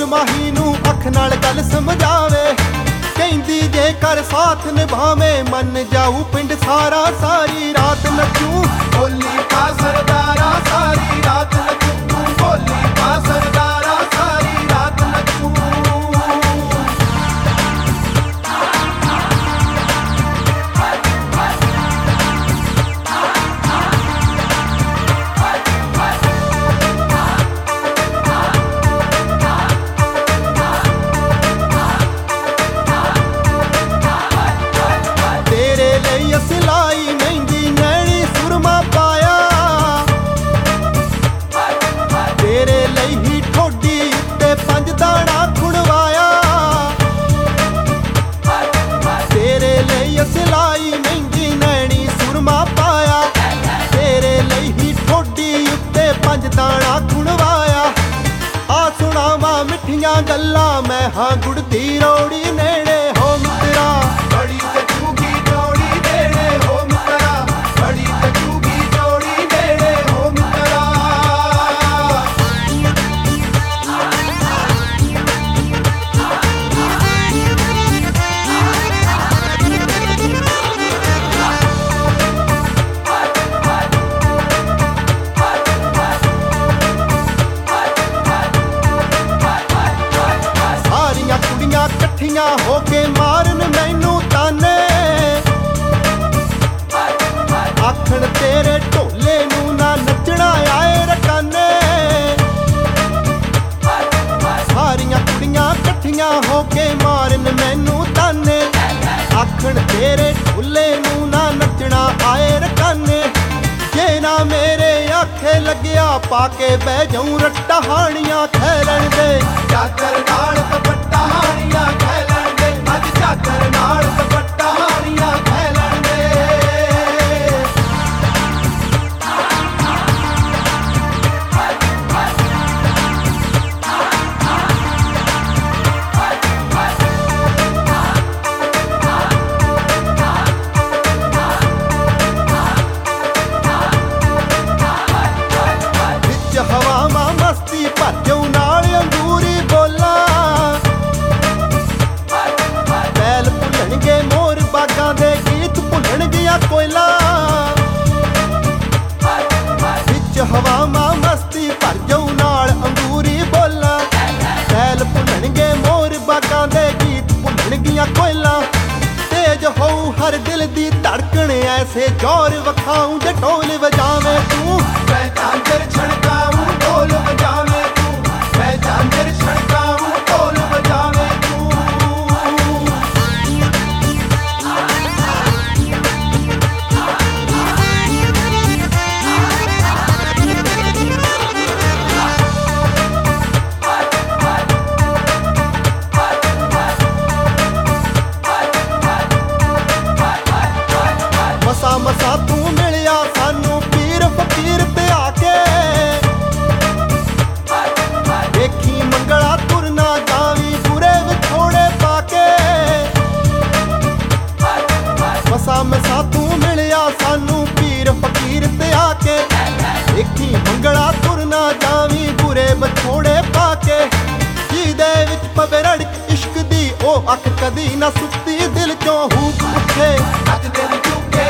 ਮਾਹੀ ਨੂੰ ਅੱਖ ਨਾਲ ਗੱਲ ਸਮਝਾਵੇ। ਕਹਿੰਦੀ ਜੇਕਰ ਸਾਥ ਨਿਭਾਵੇਂ ਮੰਨ ਜਾਊ ਪਿੰਡ ਸਾਰਾ, ਸਾਰੀ ਰਾਤ ਨੱਚੂ ਬੋਲੀ ਪਾ ਸਰਦਾਰਾ ਸਾਰੀ ਰਾਤ ਨੱਚੂ, ਬੋਲੀ ਪਾ ਸਰਦਾਰਾ ਸਾਰੀ ਰਾਤ ਨੱਚੂ। ਤੇਰੇ ਲਈ ਅਸਲਾਈ ਮਹਿੰਦੀ ਨੈਣੀ ਸੁਰਮਾ ਪਾਇਆ, ਤੇਰੇ ਲਈ ਹੀ ਠੋਡੀ ਉੱਤੇ 5 ਦਾਣਾ ਖੁਣਵਾਇਆ। ਤੇਰੇ ਲਈ ਅਸਲਾਈ ਮਹਿੰਦੀ ਨੈਣੀ ਸੁਰਮਾ ਪਾਇਆ, ਤੇਰੇ ਲਈ ਹੀ ਠੋਡੀ ਉੱਤੇ 5 ਦਾਣਾ ਖੁਣਵਾਇਆ। ਆ ਸੁਣਾਵਾਂ ਮਿੱਠੀਆਂ ਗੱਲਾਂ ਮੈਂ ਹਾਂ ਗੁੜ ਦੀ ਰੋੜੀ ਨੇੜੇ ਹੋ ਮਿੱਤਰਾ। ਬੜੀ ਜਚੂਗੀ ਜੋੜੀ ਨੇੜੇ ਹੋ ਮਿੱਤਰਾ, ਬੜੀ ਜਚੂਗੀ ਜੋੜੀ ਨੇੜੇ ਹੋ ਮਿੱਤਰਾ। ਸਾਰੀਆਂ ਕੁੜੀਆਂ ਇਕੱਠੀਆਂ ਹੋ ਕੇ ਮਾਰਨ ਮੈਨੂੰ ਤਾਨੇ, ਆਖਣ ਤੇਰੇ ਢੋਲੇ ਨੂੰ ਨਾ ਨੱਚਣਾ ਆਏ ਰਕਾਨੇ। ਸਾਰੀਆਂ ਕੁੜੀਆਂ ਇਕੱਠੀਆਂ ਹੋ ਕੇ ਮਾਰਨ ਮੈਨੂੰ ਤਾਨੇ, ਆਖਣ ਤੇਰੇ ਢੋਲੇ ਨੂੰ ਨਾ ਨੱਚਣਾ ਆਏ ਰਕਾਨੇ। ਜੇ ਨਾ ਮੇਰੇ ਆਖੇ ਲੱਗਿਆ ਪਾ ਕੇ ਬਹਿ ਜਾਊਂ ਰੱਟਾ ਹਾਣੀਆਂ ਖੇਲਣ ਦੇ। ਚਾਦਰ ਨਾਲ ਦੁਪੱਟਾ ਹਾਣੀਆਂ ਖੇਲਣ ਦੇ, ਅੱਜ ਚਾਦਰ ਨਾਲ ਦੁਪੱਟਾ ਹਾਣੀਆਂ ਖੇਲਣ ਦੇ। ਵਿੱਚ ਹਵਾਵਾਂ ਮਸਤੀ ਭਰ ਜਾਊ ਨਾਲ ਅੰਗੂਰੀ ਬੋਲਾਂ। ਬੈਲ ਭੁੱਲਣਗੇ ਮੋਰ ਬਾਗਾਂ ਦੇ ਗੀਤ ਭੁੱਲਣਗੀਆਂ ਕੋਇਲਾਂ। ਵਿੱਚ ਹਵਾਵਾਂ ਮਸਤੀ ਭਰ ਜਾਊ ਨਾਲ ਅੰਗੂਰੀ ਬੋਲਾਂ। ਬੈਲ ਭੁੱਲਣਗੇ ਮੋਰ ਬਾਗਾਂ ਦੇ ਗੀਤ ਭੁੱਲਣਗੀਆਂ ਕੋਇਲਾਂ। ਤੇਜ ਹੋਊ ਹਰ ਦਿਲ ਦੀ ਧੜਕਣ ਐਸੇ ਜ਼ੋਰ ਵਿਖਾਊਂ ਜੇ ਢੋਲ ਵਜਾਵੇਂ ਤੂੰ। ਮੈਂ ਝਾਂਜਰ ਛਣਕਾਊਂ ਢੋਲ ਵਜਾਵੇਂ ਤੂੰ, ਮੈਂ ਝਾਂਜਰ ਛਣਕਾਊਂ ਢੋਲ ਵਜਾਵੇਂ ਤੂੰ। ਮਸਾ ਮਸਾ ਤੂੰ ਮਿਲਿਆ ਸਾਨੂੰ ਪੀਰ ਫਕੀਰ ਤੇ ਆ ਕੇ। ਦੇਖੀ ਮੰਗਲਾ ਤੁਰਨਾ ਜਾਵੀਂ ਬੁਰੇ ਵਿਛੋੜੇ ਪਾ ਕੇ। ਮਸਾ ਮਸਾ ਤੂੰ ਮਿਲਿਆ ਸਾਨੂੰ ਪੀਰ ਫਕੀਰ ਤੇ ਆ ਕੇ। ਦੇਖੀ ਮੰਗਲਾ ਤੁਰਨਾ ਜਾਵੀਂ ਬੁਰੇ ਵਿਛੋੜੇ ਪਾ ਕੇ। ਜਿਹਦੇ ਵਿੱਚ ਪਵੇ ਰੜਕ ਇਸ਼ਕ ਦੀ ਉਹ ਅੱਖ ਕਦੀ ਨਾ ਸੁੱਤੀ, ਦਿਲ ਚੋਂ ਹੂਕ ਉੱਠੇ ਅੱਜ ਦਿਨ ਚੁੱਕੇ